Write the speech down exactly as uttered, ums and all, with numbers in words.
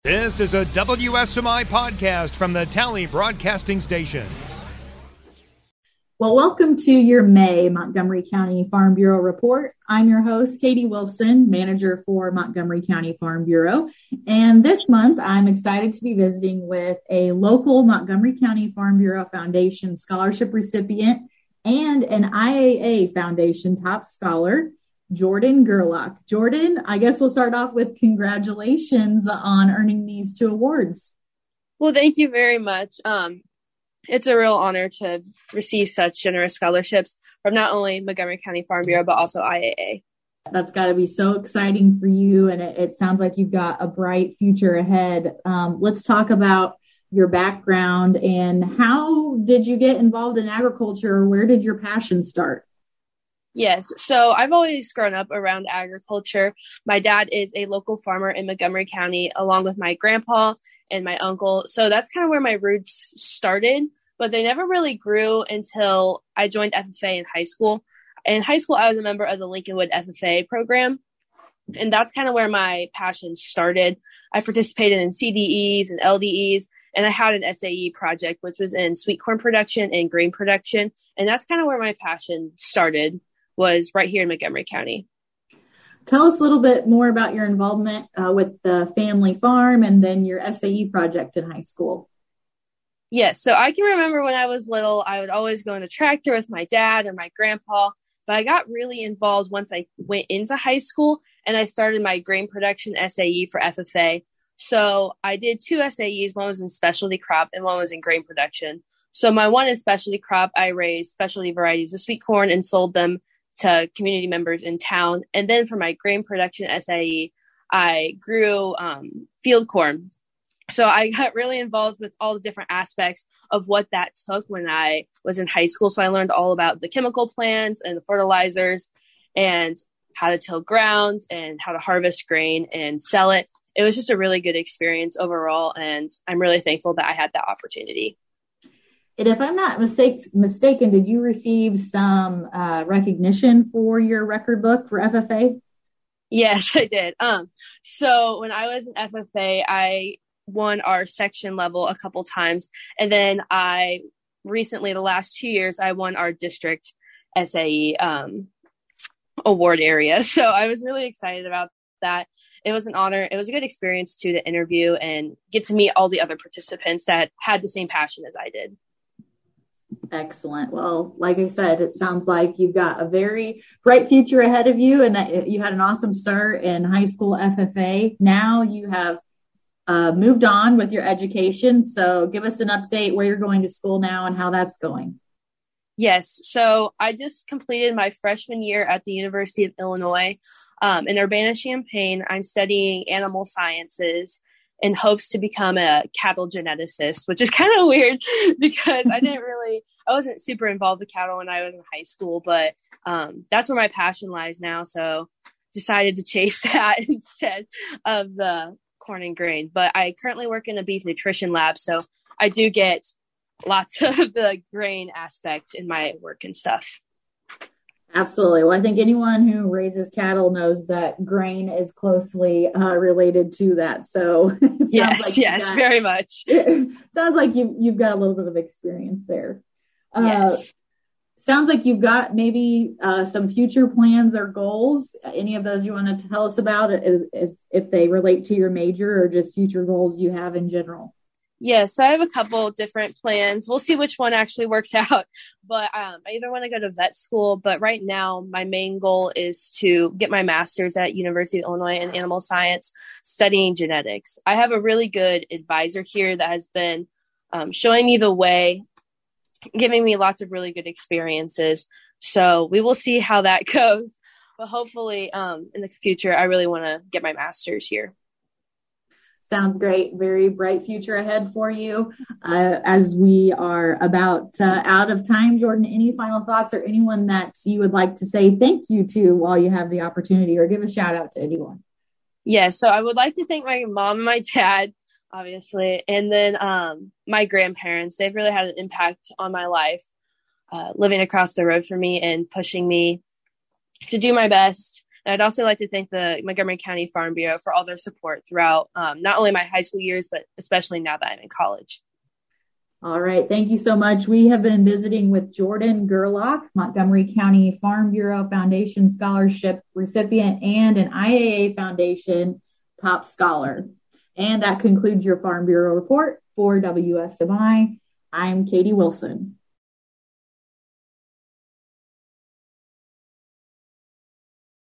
This is a W S M I podcast from the Tally Broadcasting Station. Well, welcome to your May Montgomery County Farm Bureau report. I'm your host, Katie Wilson, manager for Montgomery County Farm Bureau. And this month, I'm excited to be visiting with a local Montgomery County Farm Bureau Foundation scholarship recipient and an I A A Foundation top scholar, Jordan Gerlach. Jordan, I guess we'll start off with congratulations on earning these two awards. Well, thank you very much. Um, It's a real honor to receive such generous scholarships from not only Montgomery County Farm Bureau, but also I A A. That's got to be so exciting for you. And it, it sounds like you've got a bright future ahead. Um, let's talk about your background and how did you get involved in agriculture? Where did your passion start? Yes. So I've always grown up around agriculture. My dad is a local farmer in Montgomery County, along with my grandpa and my uncle. So that's kind of where my roots started, but they never really grew until I joined F F A in high school. In high school, I was a member of the Lincolnwood F F A program, and that's kind of where my passion started. I participated in C D Es and L D Es, and I had an S A E project, which was in sweet corn production and grain production. And that's kind of where my passion started, was right here in Montgomery County. Tell us a little bit more about your involvement uh, with the family farm and then your S A E project in high school. Yes. So I can remember when I was little, I would always go in the tractor with my dad or my grandpa, but I got really involved once I went into high school and I started my grain production S A E for F F A. So I did two S A Es. One was in specialty crop and one was in grain production. So my one in specialty crop, I raised specialty varieties of sweet corn and sold them to community members in town. And then for my grain production S A E, I grew um, field corn. So I got really involved with all the different aspects of what that took when I was in high school. So I learned all about the chemical plants and the fertilizers and how to till ground and how to harvest grain and sell it. It was just a really good experience overall. And I'm really thankful that I had that opportunity. And if I'm not mistake, mistaken, did you receive some uh, recognition for your record book for F F A? Yes, I did. Um, so when I was in F F A, I won our section level a couple times. And then I recently, the last two years, I won our district S A E um, award area. So I was really excited about that. It was an honor. It was a good experience too, to interview and get to meet all the other participants that had the same passion as I did. Excellent. Well, like I said, it sounds like you've got a very bright future ahead of you, and you had an awesome start in high school F F A. Now you have uh, moved on with your education. So give us an update where you're going to school now and how that's going. Yes. So I just completed my freshman year at the University of Illinois um, in Urbana-Champaign. I'm studying animal sciences in hopes to become a cattle geneticist, which is kind of weird because I didn't really, I wasn't super involved with cattle when I was in high school, but um, that's where my passion lies now. So decided to chase that instead of the corn and grain. But I currently work in a beef nutrition lab, so I do get lots of the grain aspect in my work and stuff. Absolutely. Well, I think anyone who raises cattle knows that grain is closely uh, related to that. So it sounds yes, like yes, got, very much. It sounds like you, you've got a little bit of experience there. Uh, yes. Sounds like you've got maybe uh, some future plans or goals. Any of those you want to tell us about, is, is, if they relate to your major or just future goals you have in general? Yeah, so I have a couple different plans. We'll see which one actually works out. But um, I either want to go to vet school, but right now my main goal is to get my master's at University of Illinois in animal science, studying genetics. I have a really good advisor here that has been um, showing me the way, giving me lots of really good experiences. So we will see how that goes. But hopefully um, in the future, I really want to get my master's here. Sounds great. Very bright future ahead for you. Uh, as we are about uh, out of time, Jordan, any final thoughts or anyone that you would like to say thank you to while you have the opportunity, or give a shout out to anyone? Yeah, so I would like to thank my mom and my dad, obviously, and then um, my grandparents. They've really had an impact on my life, uh, living across the road from me and pushing me to do my best I'd also like to thank the Montgomery County Farm Bureau for all their support throughout um, not only my high school years, but especially now that I'm in college. All right. Thank you so much. We have been visiting with Jordan Gerlach, Montgomery County Farm Bureau Foundation Scholarship recipient and an I A A Foundation top scholar. And that concludes your Farm Bureau report for W S M I. I'm Katie Wilson.